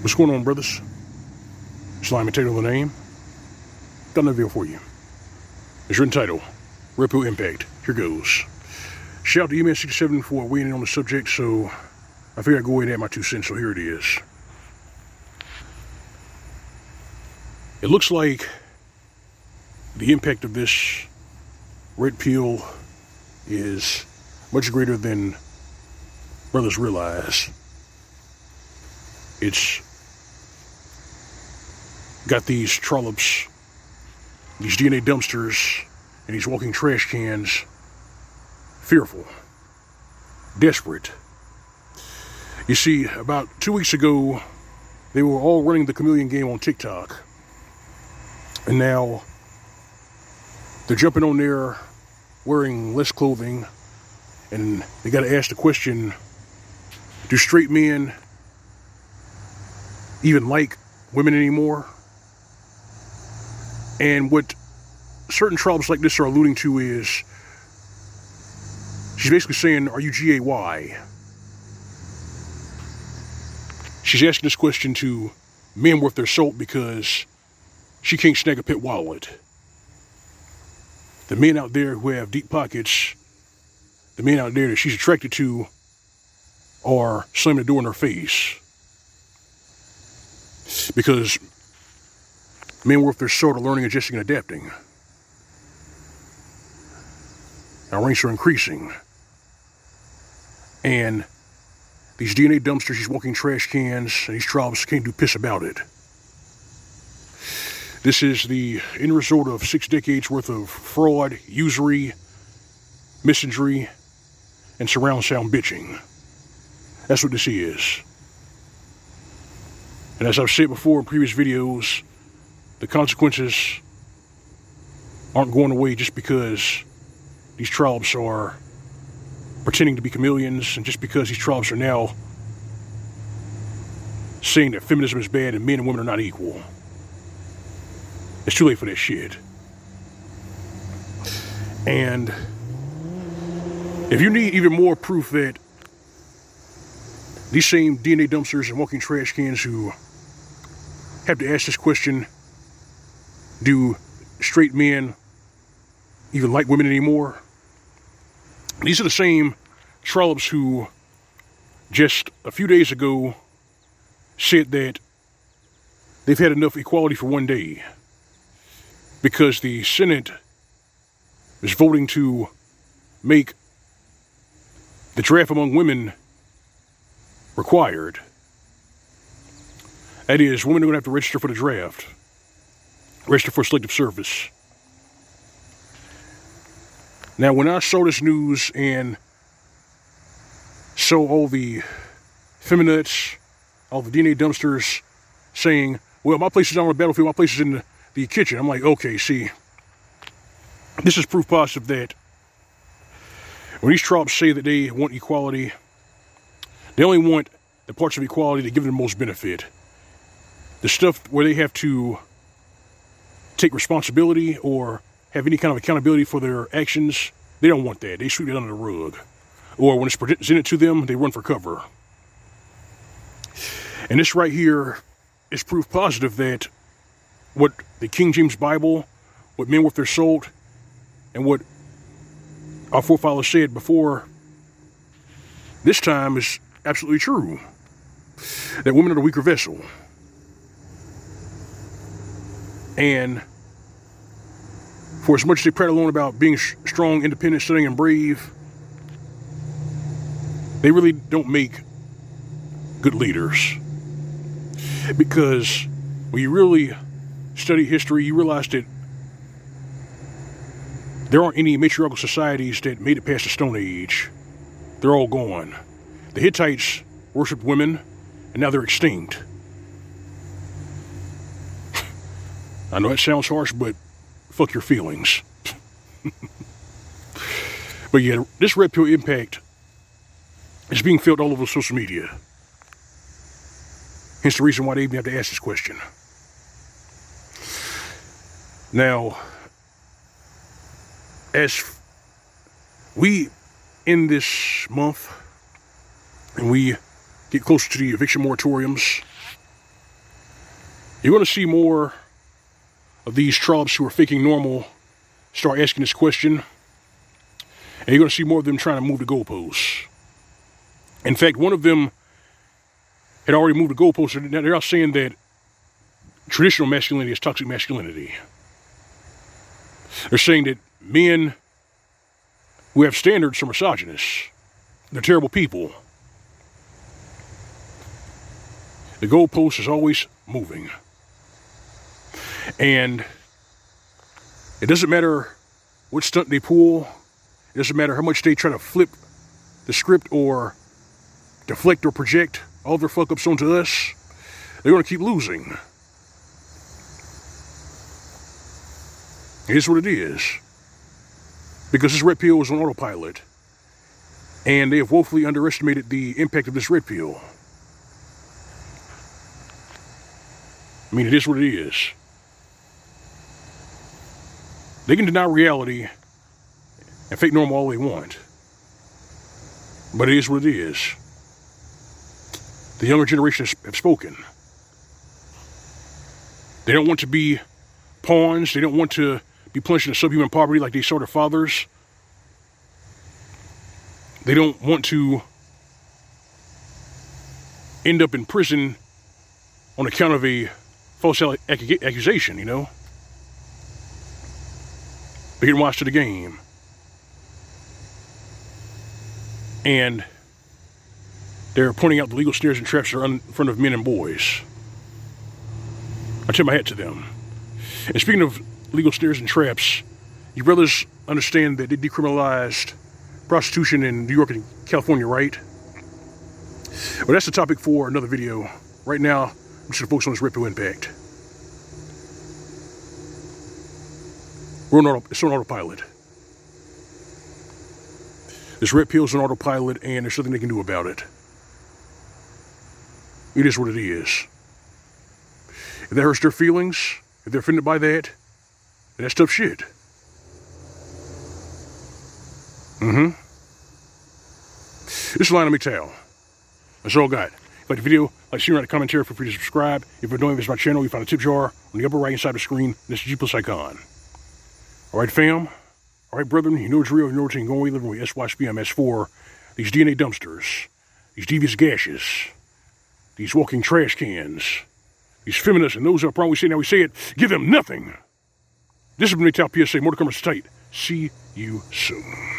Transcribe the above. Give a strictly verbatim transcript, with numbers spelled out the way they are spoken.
What's going on, brothers? Slimy Taylor the name. Got another video for you. It's written title, Red Pill Impact. Here goes. Shout out to E M S sixty-seven for weighing in on the subject, so I figured I'd go ahead and add my two cents, so here it is. It looks like the impact of this red pill is much greater than brothers realize. It's got these trollops, these D N A dumpsters, and these walking trash cans fearful, desperate. You see, about two weeks ago, they were all running the chameleon game on TikTok. And now they're jumping on there wearing less clothing, and they got to ask the question, do straight men even like women anymore? And what certain tribes like this are alluding to is, she's basically saying, are you G A Y? She's asking this question to men worth their salt because she can't snag a pet wallet. The men out there who have deep pockets, the men out there that she's attracted to, are slamming the door in her face. Because men worth their salt are learning, adjusting, and adapting. Our ranks are increasing. And these D N A dumpsters, these walking trash cans, and these tribes can't do piss about it. This is the end result of six decades worth of fraud, usury, misandry, and surround sound bitching. That's what this is. And as I've said before in previous videos, the consequences aren't going away just because these tribes are pretending to be chameleons, and just because these tribes are now saying that feminism is bad and men and women are not equal. It's too late for that shit. And if you need even more proof that these same D N A dumpsters and walking trash cans who have to ask this question, do straight men even like women anymore? These are the same trollops who just a few days ago said that they've had enough equality for one day because the Senate is voting to make the draft among women required. That is, women are going to have to register for the draft, register for selective service. Now, when I saw this news and saw all the feminists, all the D N A dumpsters saying, well, my place is not on the battlefield, my place is in the, the kitchen, I'm like, okay, see, this is proof positive that when these tribes say that they want equality, they only want the parts of equality that give them the most benefit. The stuff where they have to take responsibility or have any kind of accountability for their actions, they don't want that. They sweep it under the rug. Or when it's presented to them, they run for cover. And this right here is proof positive that what the King James Bible, what men worth their salt, and what our forefathers said before this time is absolutely true. That women are the weaker vessel. And for as much as they prattle on about being strong, independent, stunning, and brave, they really don't make good leaders. Because when you really study history, you realize that there aren't any matriarchal societies that made it past the Stone Age. They're all gone. The Hittites worshipped women, and now they're extinct. I know that sounds harsh, but fuck your feelings. But yeah, this red pill impact is being felt all over social media. Hence the reason why they even have to ask this question. Now, as we end this month and we get closer to the eviction moratoriums, You're going to see more of these trollops who are faking normal start asking this question. And you're going to see more of them trying to move the goalposts. In fact, one of them had already moved the goalposts. Now they're out saying that traditional masculinity is toxic masculinity. They're saying that men who have standards are misogynists. They're terrible people. The goalpost is always moving. And it doesn't matter what stunt they pull. It doesn't matter how much they try to flip the script or deflect or project all their fuck ups onto us. They're going to keep losing. Here's what it is. Because this red pill is on autopilot. And they have woefully underestimated the impact of this red pill. I mean, it is what it is. They can deny reality and fake normal all they want. But it is what it is. The younger generation have spoken. They don't want to be pawns. They don't want to be punished into subhuman poverty like they saw their fathers. They don't want to end up in prison on account of a false accusation, you know? They're getting washed to the game. And they're pointing out the legal snares and traps that are in front of men and boys. I tip my hat to them. And speaking of legal snares and traps, you brothers understand that they decriminalized prostitution in New York and California, right? Well, that's the topic for another video. Right now, I'm just going to focus on this red pill impact. We're on auto, it's on autopilot. This red pill is on autopilot, and there's nothing they can do about it. It is what it is. If that hurts their feelings, if they're offended by that, then that's tough shit. Mm-hmm. This is Lionel McTowell. That's all I got. If you like the video, like, see, write a commentary, feel free to subscribe. If you're doing this on my channel, you find a tip jar on the upper right hand side of the screen. This is G plus icon. All right, fam. All right, brethren, you know it's real, you know it's going. We live with S Y S B M S for these D N A dumpsters, these devious gashes, these walking trash cans, these feminists, and those who are wrong. We say now we say it. Give them nothing. This has been McTowell P S A. More to come. Tight. See you soon.